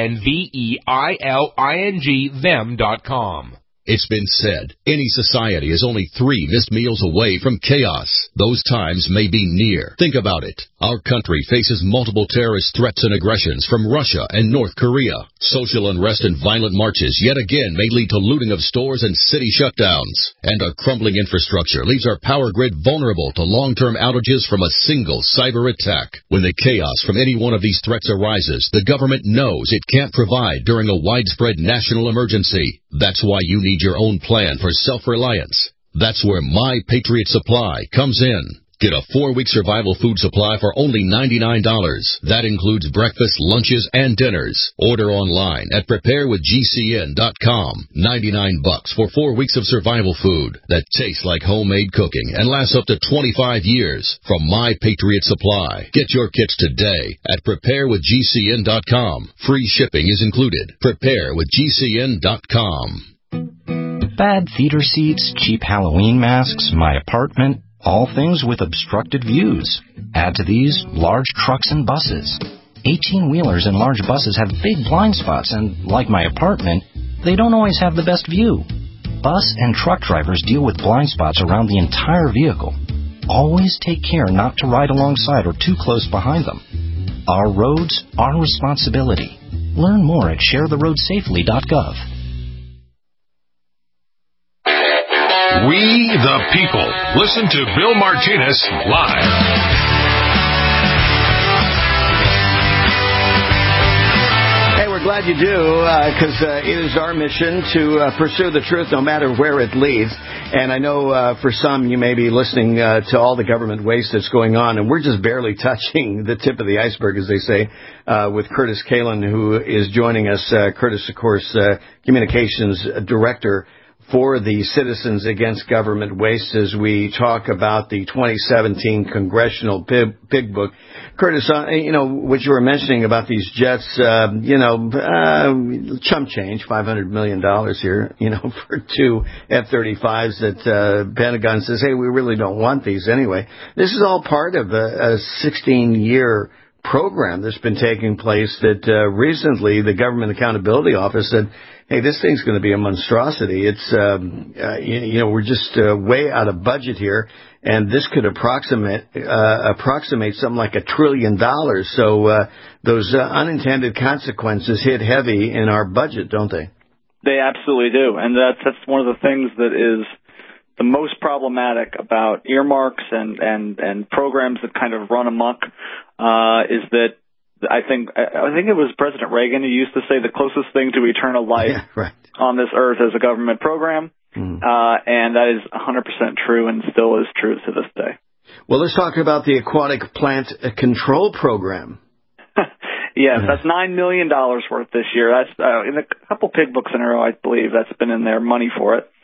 UNVEILING them.com. It's been said, any society is only 3 missed meals away from chaos. Those times may be near. Think about it. Our country faces multiple terrorist threats and aggressions from Russia and North Korea. Social unrest and violent marches yet again may lead to looting of stores and city shutdowns. And a crumbling infrastructure leaves our power grid vulnerable to long-term outages from a single cyber attack. When the chaos from any one of these threats arises, the government knows it can't provide during a widespread national emergency. That's why you need your own plan for self-reliance. That's where My Patriot Supply comes in. Get a 4-week survival food supply for only $99. That includes breakfast, lunches, and dinners. Order online at preparewithgcn.com. $99 for 4 weeks of survival food that tastes like homemade cooking and lasts up to 25 years from My Patriot Supply. Get your kits today at preparewithgcn.com. Free shipping is included. Preparewithgcn.com. Bad theater seats, cheap Halloween masks, my apartment, all things with obstructed views. Add to these large trucks and buses. 18-wheelers and large buses have big blind spots, and like my apartment, they don't always have the best view. Bus and truck drivers deal with blind spots around the entire vehicle. Always take care not to ride alongside or too close behind them. Our roads, our responsibility. Learn more at sharetheroadsafely.gov. We the people. Listen to Bill Martinez live. Hey, we're glad you do, because it is our mission to pursue the truth no matter where it leads. And I know for some you may be listening to all the government waste that's going on, and we're just barely touching the tip of the iceberg, as they say, with Curtis Kalin, who is joining us. Curtis, of course, Communications Director for the Citizens Against Government Waste, as we talk about the 2017 Congressional Pig Book. Curtis, what you were mentioning about these jets, chump change, $500 million here, for 2 F-35s that Pentagon says, hey, we really don't want these anyway. This is all part of a 16-year program that's been taking place that recently the Government Accountability Office said, hey, this thing's going to be a monstrosity. It's, we're just way out of budget here, and this could approximate something like $1 trillion. So those unintended consequences hit heavy in our budget, don't they? They absolutely do, and that's one of the things that is the most problematic about earmarks and programs that kind of run amok is that I think it was President Reagan who used to say the closest thing to eternal life on this earth is a government program, and that is 100% true and still is true to this day. Well, let's talk about the Aquatic Plant Control Program. Yes, that's $9 million worth this year. That's in a couple pig books in a row, I believe. That's been in there, money for it.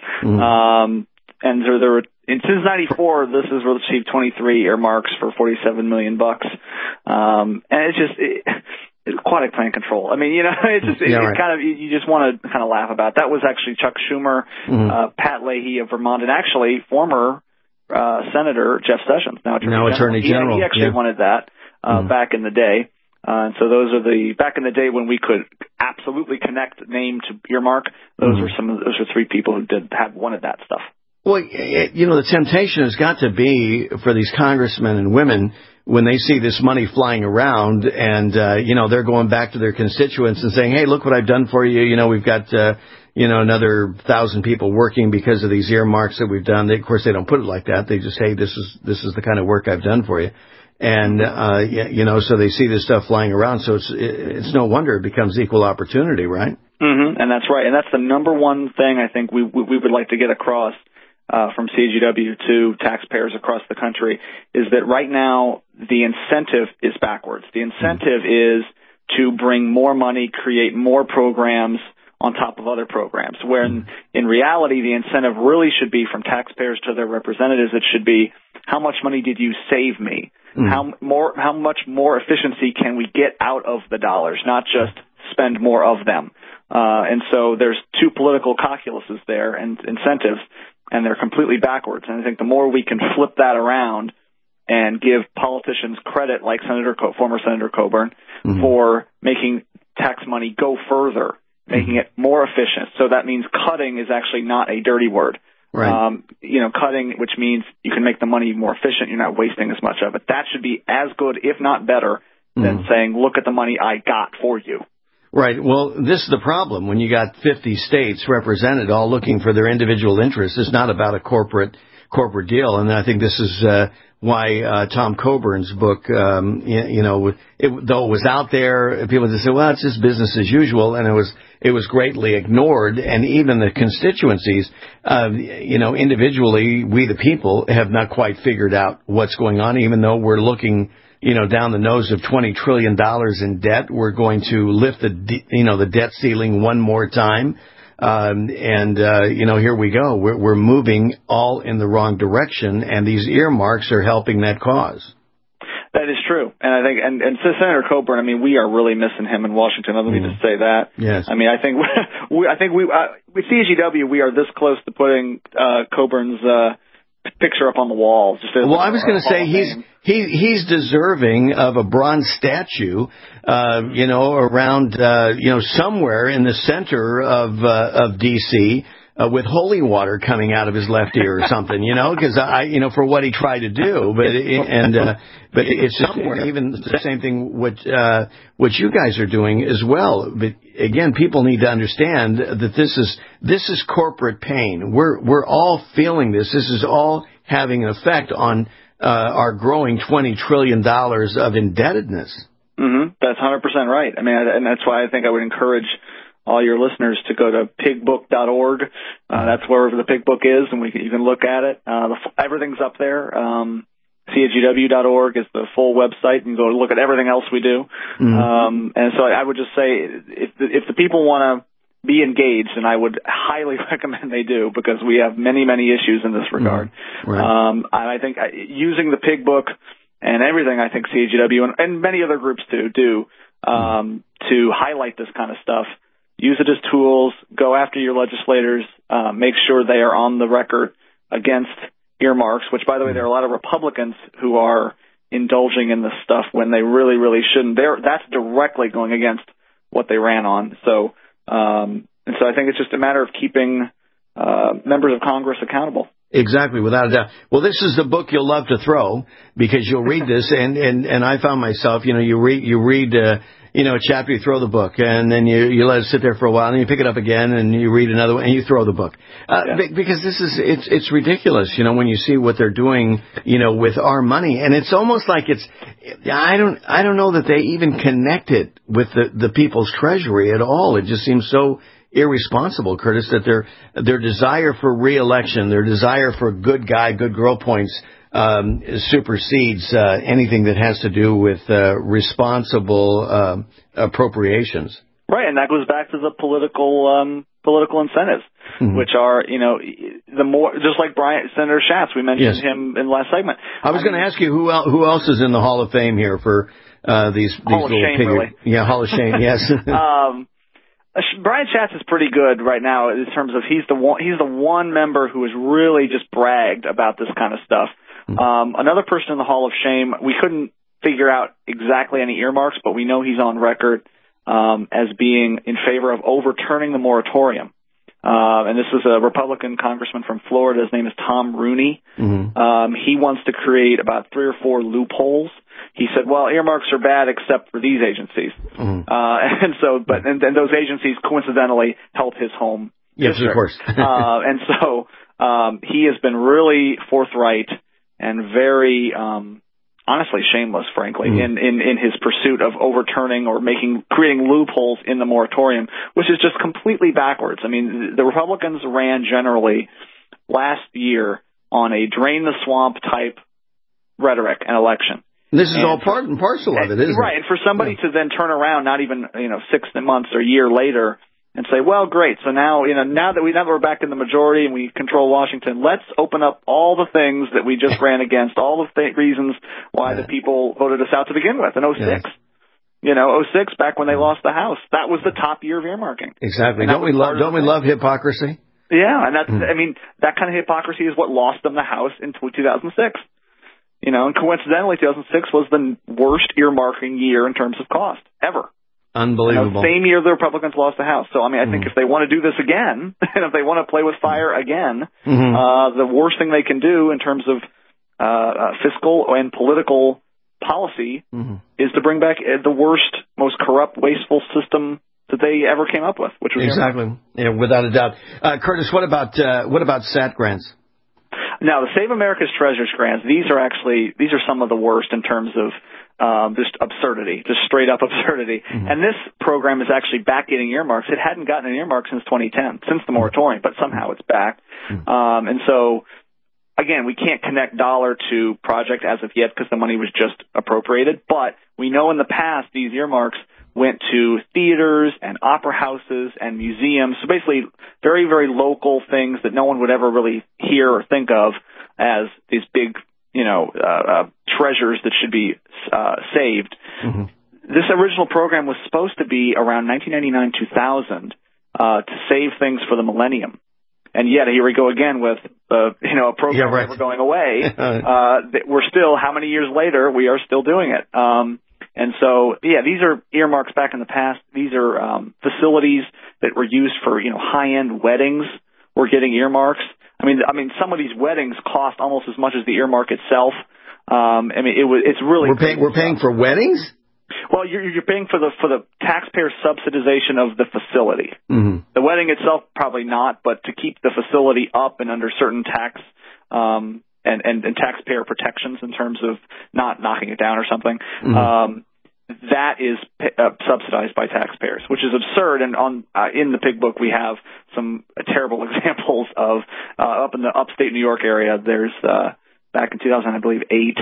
And there were, since '94, this has received 23 earmarks for $47 million. And it's just aquatic plant control. I mean, it's just kind of, you just want to kind of laugh about. That was actually Chuck Schumer, Pat Leahy of Vermont, and actually former Senator Jeff Sessions, now Attorney General. He actually wanted that back in the day. And so those are back in the day when we could absolutely connect name to earmark. Those were those were 3 people who wanted that stuff. Well, the temptation has got to be for these congressmen and women when they see this money flying around and, they're going back to their constituents and saying, hey, look what I've done for you. We've got, another 1,000 people working because of these earmarks that we've done. Of course, they don't put it like that. They just say, this is the kind of work I've done for you. And, so they see this stuff flying around. So it's no wonder it becomes equal opportunity, right? Mm-hmm. And that's right. And that's the number one thing I think we would like to get across from CAGW to taxpayers across the country is that right now the incentive is backwards. The incentive is to bring more money, create more programs on top of other programs, where in reality the incentive really should be from taxpayers to their representatives. It should be, how much money did you save me? How much more efficiency can we get out of the dollars, not just spend more of them? And so there's two political calculuses there and incentives, and they're completely backwards. And I think the more we can flip that around and give politicians credit, like former Senator Coburn, for making tax money go further, making it more efficient. So that means cutting is actually not a dirty word. Right. Cutting, which means you can make the money more efficient, you're not wasting as much of it. That should be as good, if not better, than saying, look at the money I got for you. Right. Well, this is the problem. When you got 50 states represented all looking for their individual interests, it's not about a corporate deal. And I think this is why Tom Coburn's book, though it was out there, people would say, well, it's just business as usual, and it was greatly ignored. And even the constituencies, individually, we the people have not quite figured out what's going on, even though we're looking down the nose of $20 trillion in debt. We're going to lift the debt ceiling one more time. Here we go. We're moving all in the wrong direction, and these earmarks are helping that cause. That is true. And I think, and Senator Coburn, we are really missing him in Washington. I don't mean to say that. Yes. I think with CAGW, we are this close to putting Coburn's picture up on the wall. I was going to say he's deserving of a bronze statue, around somewhere in the center of D.C. With holy water coming out of his left ear or something, because for what he tried to do, but it's just even the same thing what you guys are doing as well. But again, people need to understand that this is corporate pain. We're all feeling this. This is all having an effect on our growing $20 trillion of indebtedness. That's 100% right. And that's why I think I would encourage all your listeners to go to pigbook.org. That's where the Pig Book is, and you can look at it. Everything's up there. CAGW.org is the full website. You can go look at everything else we do. And so I would just say, if the people want to be engaged, and I would highly recommend they do, because we have many, many issues in this regard. And I think using the Pig Book and everything, I think CAGW and many other groups too do to highlight this kind of stuff. Use it as tools. Go after your legislators. Make sure they are on the record against earmarks, which, by the way, there are a lot of Republicans who are indulging in this stuff when they really, really shouldn't. That's directly going against what they ran on. So I think it's just a matter of keeping members of Congress accountable. Exactly, without a doubt. Well, this is the book you'll love to throw, because you'll read this, and I found myself, you read a chapter, you throw the book, and then you let it sit there for a while, and you pick it up again, and you read another one, and you throw the book. Because it's ridiculous, when you see what they're doing, with our money. And it's almost like I don't know that they even connect it with the people's treasury at all. It just seems so irresponsible, Curtis, that their desire for re-election, their desire for good guy, good girl points, supersedes anything that has to do with responsible appropriations. Right, and that goes back to the political incentives, which are, the more, just like Senator Schatz, we mentioned him in the last segment. I was going to ask you who else is in the Hall of Fame here for these Hall of Shame, really. Yeah, Hall of Shame, yes. Brian Schatz is pretty good right now in terms of he's the one member who has really just bragged about this kind of stuff. Another person in the Hall of Shame, we couldn't figure out exactly any earmarks, but we know he's on record as being in favor of overturning the moratorium. And this is a Republican congressman from Florida. His name is Tom Rooney. He wants to create about 3 or 4 loopholes. He said, well, earmarks are bad except for these agencies. And those agencies coincidentally help his home district. Yes, of course. And so he has been really forthright and very honestly shameless, frankly, in his pursuit of overturning or creating loopholes in the moratorium, which is just completely backwards. I mean, the Republicans ran generally last year on a drain the swamp type rhetoric and election. This is all part and parcel of it, isn't it? Right, and for somebody to then turn around, not even 6 months or a year later, and say, well, great. So now that we're back in the majority and we control Washington, let's open up all the things that we just ran against, all the reasons why the people voted us out to begin with in 2006. 2006, back when they lost the House, that was the top year of earmarking. Exactly. Don't we love hypocrisy? Yeah, and that's that kind of hypocrisy is what lost them the House in 2006. And coincidentally, 2006 was the worst earmarking year in terms of cost ever. Unbelievable. Same year the Republicans lost the House. So, I think if they want to do this again, and if they want to play with fire again, the worst thing they can do in terms of fiscal and political policy is to bring back the worst, most corrupt, wasteful system that they ever came up with, which was exactly, without a doubt. Curtis, what about SAT grants? Now, the Save America's Treasures grants, these are some of the worst in terms of just absurdity, just straight up absurdity. And this program is actually back getting earmarks. It hadn't gotten an earmark since 2010, since the moratorium, but somehow it's back. And so, again, we can't connect dollar to project as of yet because the money was just appropriated. But we know in the past these earmarks went to theaters and opera houses and museums. So basically very, very local things that no one would ever really hear or think of as these big, treasures that should be saved. This original program was supposed to be around 1999-2000 to save things for the millennium. And yet here we go again with, a program never going away. We're still, how many years later, we are still doing it. And so, these are earmarks back in the past. These are facilities that were used for, high-end weddings were getting earmarks. I mean, some of these weddings cost almost as much as the earmark itself. It's really we're paying for weddings. Well, you're paying for the taxpayer subsidization of the facility. The wedding itself, probably not, but to keep the facility up and under certain tax and taxpayer protections in terms of not knocking it down or something. That is subsidized by taxpayers, which is absurd. And in the Pig Book, we have some terrible examples of up in the upstate New York area. There's back in 2008,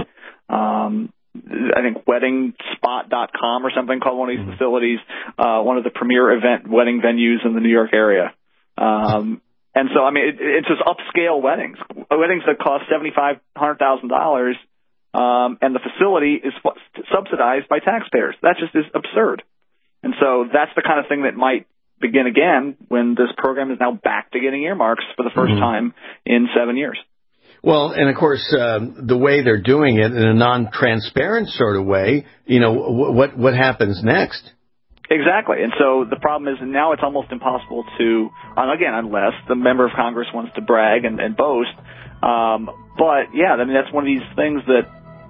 I think WeddingSpot.com or something called one of these facilities, one of the premier event wedding venues in the New York area. And so, it's just upscale weddings that cost $75,000-$100,000. And the facility is subsidized by taxpayers. That just is absurd. And so that's the kind of thing that might begin again when this program is now back to getting earmarks for the first time in 7 years. Well, and of course, the way they're doing it in a non-transparent sort of way, what happens next? Exactly. And so the problem is now it's almost impossible to, again, unless the member of Congress wants to brag and boast. But, that's one of these things that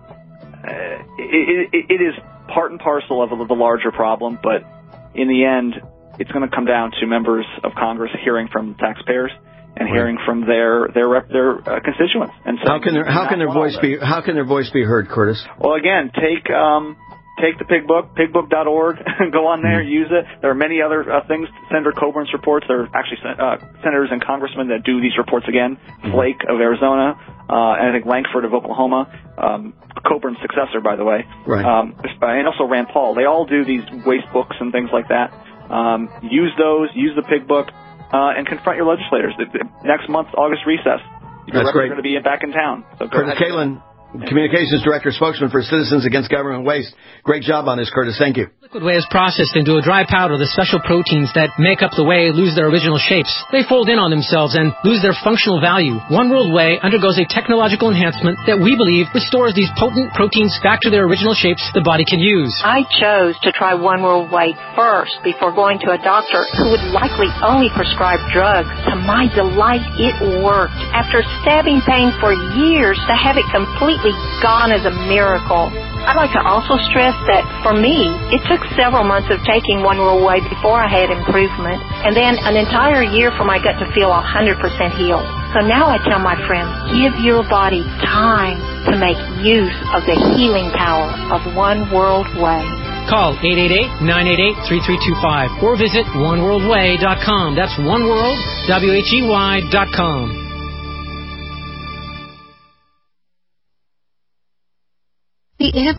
it is part and parcel of the larger problem. But in the end, it's going to come down to members of Congress hearing from taxpayers and hearing from their constituents. And so how can their voice be heard, Curtis? Well, again, take the Pig Book, pigbook.org, go on there, use it. There are many other things. Senator Coburn's reports. There are actually senators and congressmen that do these reports again. Flake of Arizona, and I think Lankford of Oklahoma, Coburn's successor, by the way. Right. And also Rand Paul. They all do these waste books and things like that. Use those, use the Pig Book, and confront your legislators. Next month's August recess. Your reps are going to be back in town. So Curtis Kalin, Communications Director, spokesman for Citizens Against Government Waste. Great job on this, Curtis. Thank you. Liquid whey is processed into a dry powder. The special proteins that make up the whey lose their original shapes. They fold in on themselves and lose their functional value. One World Whey undergoes a technological enhancement that we believe restores these potent proteins back to their original shapes the body can use. I chose to try One World Whey first before going to a doctor who would likely only prescribe drugs. To my delight, it worked. After stabbing pain for years, to have it completely gone is a miracle. I'd like to also stress that for me, it took several months of taking One World Whey before I had improvement, and then an entire year for my gut to feel 100% healed. So now I tell my friends, give your body time to make use of the healing power of One World Way. Call 888-988-3325 or visit oneworldway.com. That's oneworld, WHEY.com. The